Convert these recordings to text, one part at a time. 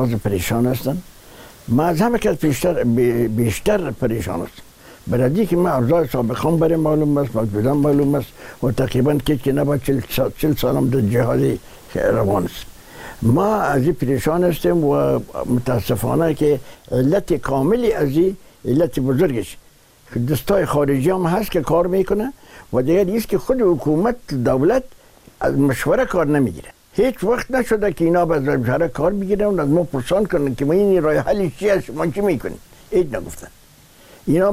مغز پریشان هستن. ما از همه کس بیشتر پریشان هستم. برای که من اوضاع سابقان برای معلوم است، موجودان معلوم است و تقریبا که نباید 40 سالم در جهادی روان است. ما از این پریشان هستیم و متاسفانه که علت کاملی از این علت بزرگش دستای خارجی هم هست که کار میکنه و دیگر نیست که خود حکومت دولت از مشوره کار نمیگیره. هیچ وقت نشده که اینا از مشوره کار بگیرن و از ما پرسان کنن که ما این راه حل چی است، ما چی میکنیم. هیچ نگفتن. اینا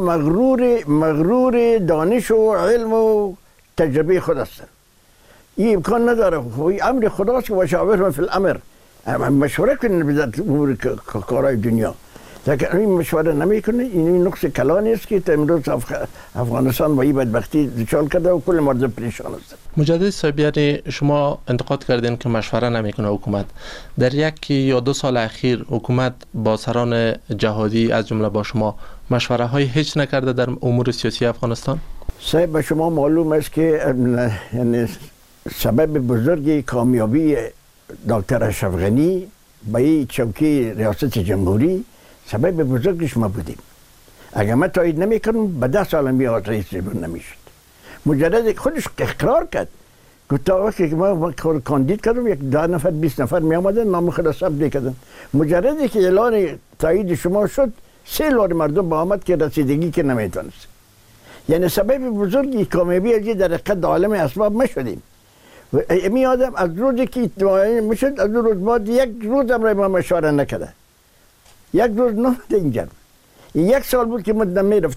مغرور دانش و علم و تجربه خود هستن. این امکان نداره. امر خداست که وشاورهم فی الامر، مشوره کنن به امور کارهای دنیا. لیکن این مشوره نمیکنه. این نقص کلانی است که امروز افغانستان با این بدبختی دچار کرده و کل مردم پریشان است. مجدد صاحب، یعنی شما انتقاد کردین که مشوره نمیکنه حکومت. در 1 یا 2 سال اخیر حکومت با سران جهادی از جمله با شما مشوره های هیچ نکرده در امور سیاسی افغانستان؟ صاحب به شما معلوم است که یعنی سبب بزرگی کامیابی دکتر اشرف غنی به این چوکی ریاست جمهوری سبب بزرگش ما بودیم. اگر من تایید نمیکنم به 10 سال میاد رئیس جمهور نمیشد. مجرد خودش اقرار کرد که تا وقتی که ما کاندید کردم 10 نفر 20 نفر می آمدن نام خود ثبت میکردن. مجردی که اعلان تایید شما شد 3 لار مردم با آمد که رسیدگی که نمیتونست. یعنی سبب بزرگی کامیابی از در حقیقت عالم اسباب ما شدیم. می آدم از روزی که میشد از روز بعد 1 روز هم ما مشوره نکرده. 1 روز نه اینجا. 1 سال بود که من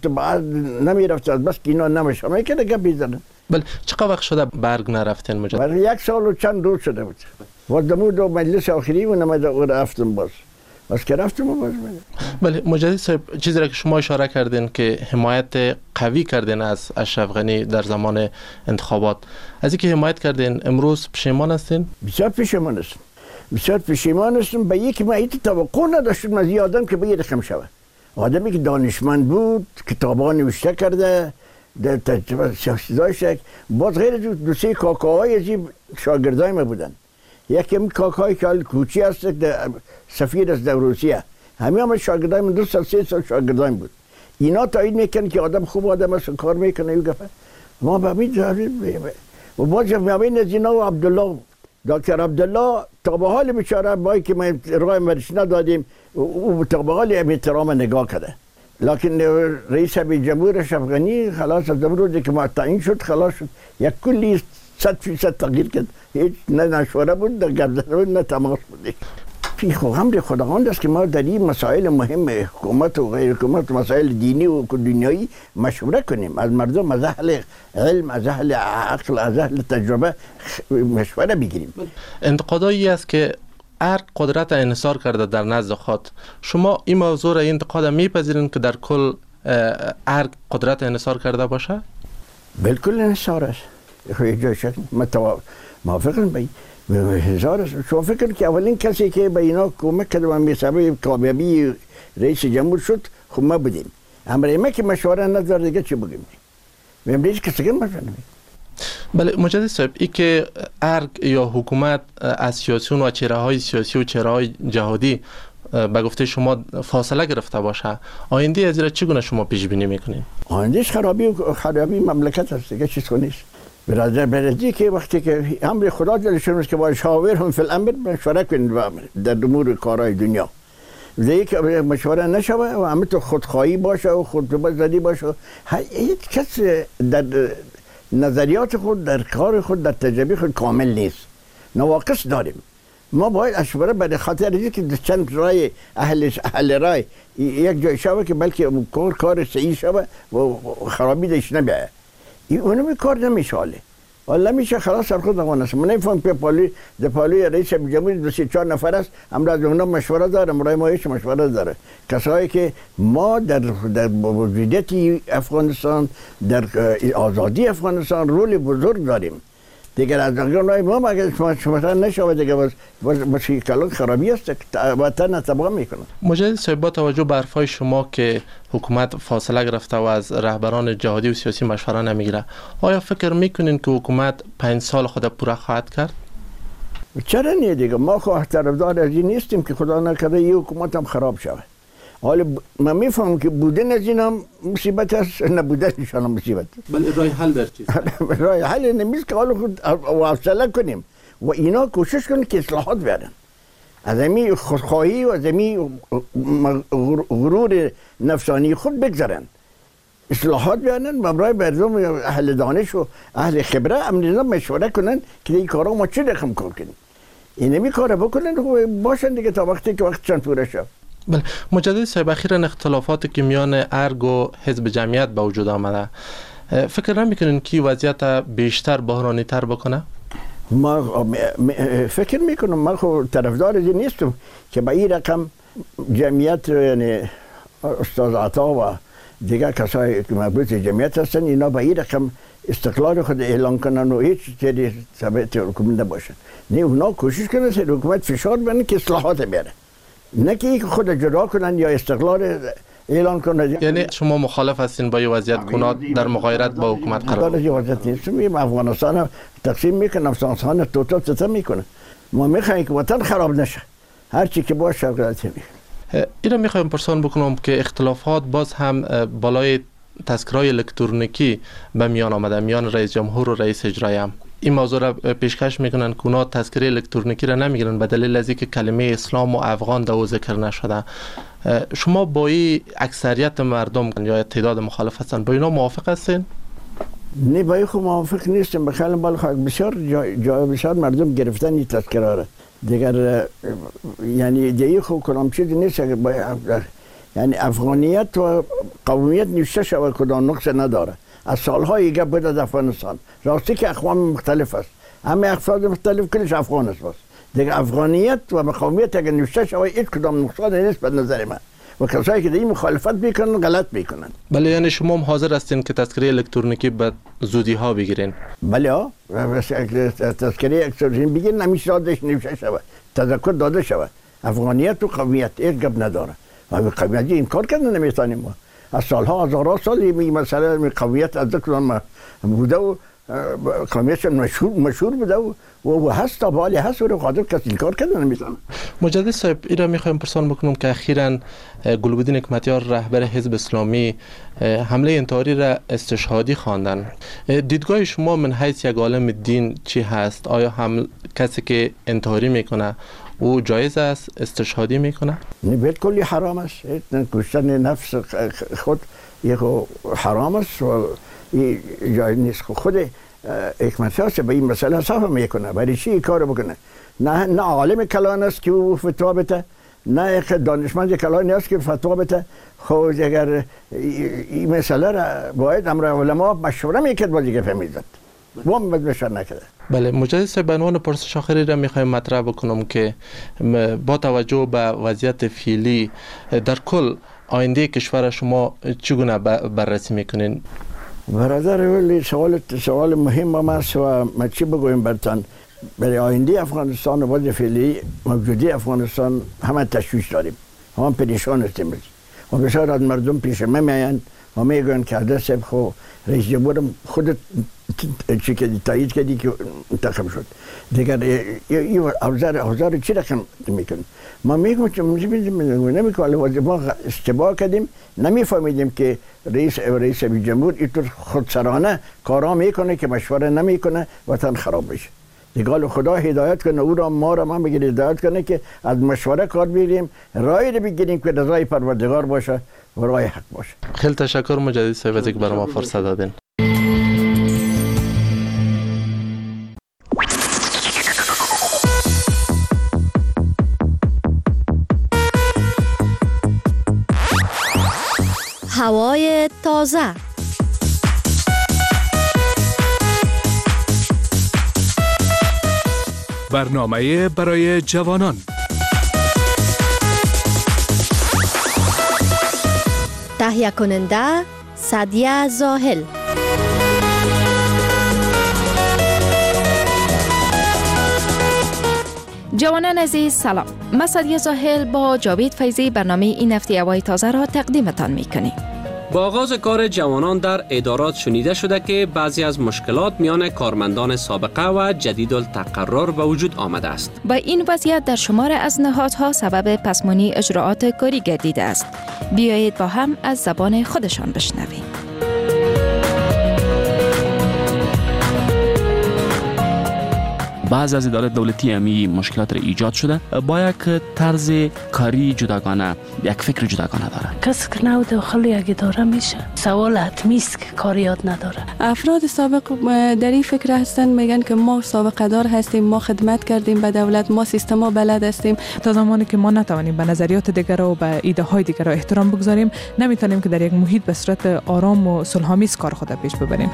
نمیرفت از بس که اینا نمیشه که گپ میزنن. بله، چقدر وقت شده برگ نرفتین مجدد؟ برای 1 سال و چند روز شده بود. و دو مجلس آخری و نمیده رفتم باز. بس که رفتم باز میده. بله مجدد صاحب، چیزی را که شما اشاره کردین که حمایت قوی کردین از اشرف غنی در زمان انتخابات، از اینکه حمایت کردین امروز پشیمان هستین؟ بسیار پشیمان هستم. بسیار پشیمان هستم. به یکی من این توقع نداشتم از این آدم که به یه رقم شود. آدمی که دانشمند بود، کتابا نوشته کرده، در تجربه سیاسی داشته. باز غیر دو سه کاکاهای از این شاگردای ما بودن. یکی هم کاکای که کوچی هست سفیر از در روسیه. همه هم شاگردای من 2 سال 3 سال شاگردای بود. اینا تایید میکنن که آدم خوب آدم است کار میکنه و گفت ما به همین و باز میابین از اینا و عبدالله دکتر عبدالله تا به حال بیچاره با که ما راه مرش ندادیم او تا به حال احترام نگاه کرده. لکن رئیس جمهور اشرف غنی خلاص از روزی که ما تعیین شد خلاص شد. یک کلی 100% تغییر کرد. هیچ نه مشوره بود نه گپ زدن نه تماس بود. امر خداوند است که ما در این مسائل مهم حکومت و غیر حکومت مسائل دینی و دنیایی مشوره کنیم. از مردم، از اهل علم، از اهل عقل، از اهل تجربه مشوره بگیریم. انتقادایی است که ارگ قدرت انحصار کرده در نزد خود. شما این موضوع را، این انتقاد میپذیرین که در کل ارگ قدرت انحصار کرده باشه؟ بالکل انحصار است. جای شک موافقم به هزار است. شما فکر که اولین کسی که به اینا کمک کرد و سبب کامیابی رئیس جمهور شد خب ما بودیم. امر ما که مشوره نداره دیگه چی بگیم؟ امروز کسی که مشوره نمیده. بله مجدد صاحب، این که ارگ یا حکومت از سیاسیون و چهره‌های سیاسی و چهره‌های جهادی به گفته شما فاصله گرفته باشه، آینده از این چگونه شما پیش بینی میکنین؟ آیندهش خرابی مملکت است دیگه، چیز نیست. برادر که وقتی که امر خدا دلشون است که با شاورهم فی الامر مشوره کنید در امور کارهای دنیا. دیگه که مشوره نشوه و همه تو خودخواهی باشه و خودزدی باشه. هیچ کس در نظریات خود، در کار خود، در تجربه خود کامل نیست. نواقص داریم. ما باید اشوره به خاطر اینکه که چند رای اهل رای یک جای شوه که بلکه کار صحیح شوه و خرابی داشت نبیه. اونم کار نمیشاله. والله میشه خلاص سر خود نوانست. من نمیفهم که پالوی رئیس جمهوری 2-3-4 نفر است. امروز از اونها مشوره داره، امروز ما هیچ مشوره داره. کسایی که ما در موجودیت افغانستان، در آزادی افغانستان رول بزرگ داریم. دیگر از اونها ما اگر شما نشوه دیگه باز کلان خرابی است وطن تباه میکنه. مجدد صاحب، با توجه به حرفای شما که حکومت فاصله گرفته و از رهبران جهادی و سیاسی مشوره نمیگیره، آیا فکر میکنین که حکومت 5 سال خود پوره خواهد کرد؟ چرا نه دیگه؟ ما خو طرفدار از این نیستیم که خدا نکرده یه حکومت هم خراب شود. حالا من میفهمم که بودن از این هم مصیبت است، نبودنشان هم مصیبت. بله راه حل در چیست؟ راه حل نمیست که حالا خود حوصله کنیم و اینا کوشش کنن که اصلاحات بیارن. از این خودخواهی و از این غرور نفسانی خود بگذارن، اصلاحات بیارن و برای مردم اهل دانش و اهل خبره امروز مشوره کنن که این کارا ما چه رقم کار کنیم. اینمی کارا بکنن و باشن دیگه تا وقتی که وقتشان پوره شد. بله مجدد صاحب، اخیراً اختلافاتی که میان ارگ و حزب جمعیت به وجود آمده، فکر نمیکنین که وضعیت بیشتر بحرانی تر بکنه؟ ما فکر میکنم، من خود طرفدار این نیستم که به این رقم جمعیت، یعنی استاد عطا و دیگر کسایی که مربوط جمعیت هستن، اینا به این رقم استقلال خود اعلان کنن و هیچ چیزی ثابت حکومت نباشن. نه اونا کوشش کنن که حکومت فشار بزنه که اصلاحات بیاره، نه که خود جدا کنن یا استقلال اعلان کنن. یعنی شما مخالف هستین با این وضعیت کنات در مغایرت با حکومت قرار؟ در این وضعیت نیستم. افغانستان تقسیم میکنن، افغانستان توتال ستم میکنه. ما میخوایم که وطن خراب نشه، هر چی که باشه غلطی میکنه. اینا میخوایم پرسان بکنم که اختلافات باز هم بالای تذکرهای الکترونیکی به میان آمده میان رئیس جمهور و رئیس اجرایی هم. این موضوع را پیشکش میکنن که اونا تذکره الکترونیکی را نمیگیرن به دلیل از اینکه کلمه اسلام و افغان در او ذکر نشده. شما با این اکثریت مردم یا تعداد مخالف هستن، با اینا موافق هستین؟ نه با این خود موافق نیستم. بخیلی بسیار بسیار مردم گرفتن این تذکره را دیگر، یعنی دیگه خود کدام چیزی نیست. یعنی افغانیت و قومیت نوشته شود کدام نقص نداره. از سالهای گپ بود از افغانستان، راستی که اقوام مختلف است، همه افراد مختلف کلش افغان است. دیگه افغانیت و قومیت اگر نوشته شود هیچ کدام نقصان نیست به نظر من. و کسایی که این مخالفت میکنن غلط میکنن. بله یعنی شما هم حاضر هستین که تذکره الکترونیکی به زودی ها بگیرین؟ بله ها، تذکره الکترونیکی بگیرین، همیشه دادش نوشته شود، تذکر داده شود. افغانیت و قومیت هیچ گپ نداره. و قومیت این کار کردن نمیتونیم ما. از سالها هزارها سال این مسئله قومیت از ذکر بوده و قومیت مشهور بوده و هست تا بالی هست و قادر کسی کار کردن نمیتونه. مجدد صاحب، این را میخوایم پرسان بکنم که اخیراً گلبدین حکمتیار رهبر حزب اسلامی حمله انتحاری را استشهادی خواندن. دیدگاه شما من حیث یک عالم دین چی هست؟ آیا کسی که انتحاری میکنه او جایز است استشهادی میکنه؟ نه بالکل حرام است. کشتن نفس خود یک حرام است و جایز نیست. خود حکمتیار به این مسئله صحبت میکنه، برای چی کار بکنه؟ نه عالم کلان است که او فتوا بده، نه دانشمند کلانی است که فتوا بده. خب اگر این مسئله را باید امر علما مشوره میکرد با دیگه فهمیدند، وام مشوره نکرده. بله مجدد صاحب، به عنوان پرسش آخری را میخوایم مطرح بکنم که با توجه به وضعیت فعلی در کل آینده کشور شما چگونه بررسی میکنین؟ برادر ولی سوال مهم است و ما چی بگویم برتان. برای آینده افغانستان و وضع فعلی موجودی افغانستان همه تشویش داریم، همه پریشان هستیم و بسیار از مردم پیش ما میآیند و میگویند که عادل صاحب خو رئیس جمهور خود چی که تایید کردی که منتخب شد دیگر این اوزار چی رقم میکنه؟ ما میگم که نمیکنه ما اشتباه کردیم، نمیفهمیدیم که رئیس جمهور اینطور خودسرانه کارا میکنه که مشوره نمیکنه وطن خراب بشه. دیگه خدا هدایت کنه او را، ما را من بگیر هدایت کنه که از مشوره کار بگیریم، رای رو بگیریم که رضای پروردگار باشه و رای حق باشه. خیلی تشکر مجدد صاحب از اینکه برای ما فرصت دادین. هوای تازه، برنامه برای جوانان. تهیه کننده سعدیه زاهل. جوانان عزیز سلام. من سعدیه زاهل با جاوید فیضی برنامه این هفته هوای تازه را تقدیمتان میکنیم. با آغاز کار جوانان در ادارات شنیده شده که بعضی از مشکلات میان کارمندان سابقه و جدید التقرر به وجود آمده است. و این وضعیت در شمار از نهادها سبب پسمانی اجراعات کاری گردیده است. بیایید با هم از زبان خودشان بشنویم. بعض از ادارات دولتی همی مشکلات را ایجاد شده با یک طرز کاری جداگانه، یک فکر جداگانه داره. کسی که نو داخل یک اداره میشه سوال حتمی است که کار یاد نداره. افراد سابق در این فکر هستن، میگن که ما سابقه دار هستیم، ما خدمت کردیم به دولت، ما سیستما بلد هستیم. تا زمانی که ما نتوانیم به نظریات دیگر و به ایده های دیگر احترام بگذاریم، نمیتونیم که در یک محیط به صورت آرام و صلح‌آمیز کار خود پیش ببریم.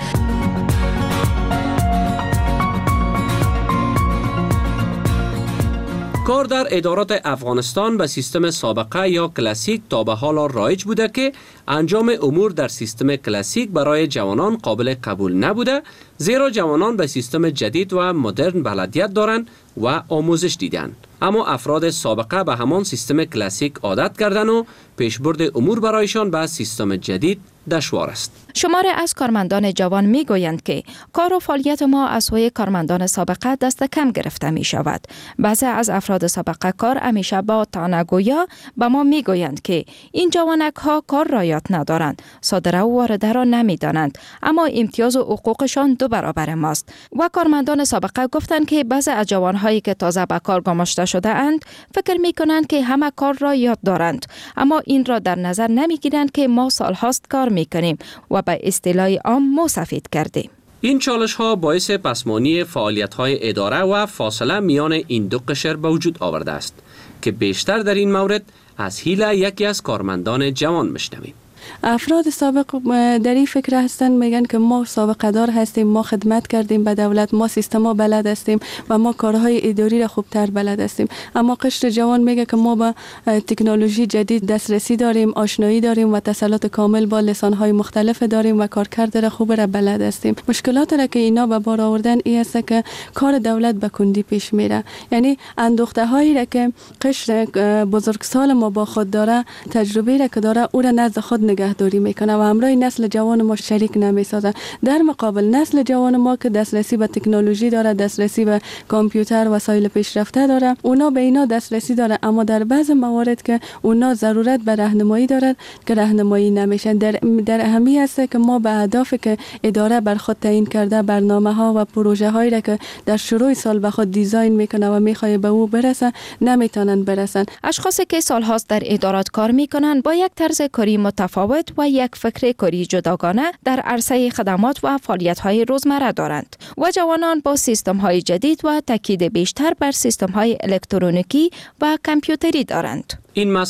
کار در ادارات افغانستان به سیستم سابقه یا کلاسیک تا به حال رایج بوده که انجام امور در سیستم کلاسیک برای جوانان قابل قبول نبوده، زیرا جوانان به سیستم جدید و مدرن بلدیت دارند و آموزش دیدن. اما افراد سابقه به همان سیستم کلاسیک عادت کردن و پیشبرد امور برایشان به سیستم جدید دشوار است. شماره از کارمندان جوان می گویند که کار و فعالیت ما از سوی کارمندان سابقه دست کم گرفته می شود. بعضی از افراد سابقه کار همیشه با طعنه‌گویی به ما می گویند که این جوانک ها کار را یاد ندارند، صادره و وارده را نمی دانند، اما امتیاز و حقوقشان 2 برابر ماست. و کارمندان سابقه گفتند که بعضی از جوانهایی که تازه به کار گماشته شده اند فکر می کنند که همه کار را یاد دارند، اما این را در نظر نمی گیرند که ما سالهاست کار می کنیم و به اصطلاح عام مو سفید کردیم. این چالش ها باعث پسمانی فعالیت های اداره و فاصله میان این دو قشر به وجود آورده است که بیشتر در این مورد از حیله یکی از کارمندان جوان میشنویم. افراد سابق در این فکر هستن، میگن که ما سابقه دار هستیم، ما خدمت کردیم به دولت، ما سیستما بلد هستیم و ما کارهای اداری را خوبتر بلد هستیم. اما قشر جوان میگه که ما به تکنولوژی جدید دسترسی داریم، آشنایی داریم و تسلط کامل با لسانهای مختلف داریم و کارکرد را خوب را بلد هستیم. مشکلات را که اینا به بار آوردن این است که کار دولت به کندی پیش میره. یعنی اندوخته هایی را که قشر بزرگسال ما با خود داره، تجربه را که داره او را نزد خود نگهداری میکنه و همراه نسل جوان ما شریک نمیسازه. در مقابل نسل جوان ما که دسترسی به تکنولوژی داره، دسترسی به کامپیوتر و وسایل پیشرفته داره، اونا به اینا دسترسی داره، اما در بعض موارد که اونا ضرورت به راهنمایی دارد که راهنمایی نمیشن. در اهمی است که ما به اهدافی که اداره بر خود تعیین کرده، برنامه ها و پروژه هایی را که در شروع سال به خود دیزاین میکنه و میخواد به او برسه نمیتونن برسن. اشخاصی که سالهاست در ادارات کار میکنن با یک طرز کاری متفاوت و یک فکر کاری جداگانه در عرصه خدمات و فعالیت‌های روزمره دارند و جوانان با سیستم‌های جدید و تاکید بیشتر بر سیستم‌های الکترونیکی و کامپیوتری دارند. این